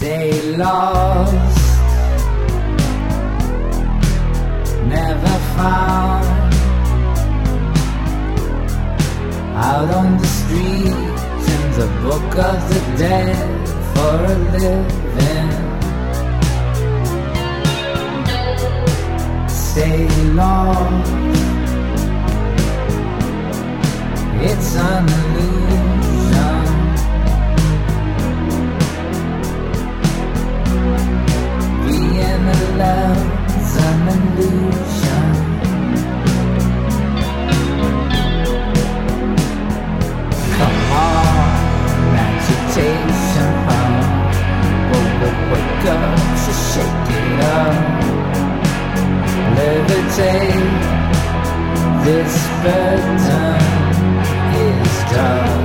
Stay lost, never found. Out on the street in the book of the dead for a living. Stay lost, it's an illusion. Being alone's an illusion. Come on, agitation, huh? Wake up, just shake it up. Levitate, this burden is done.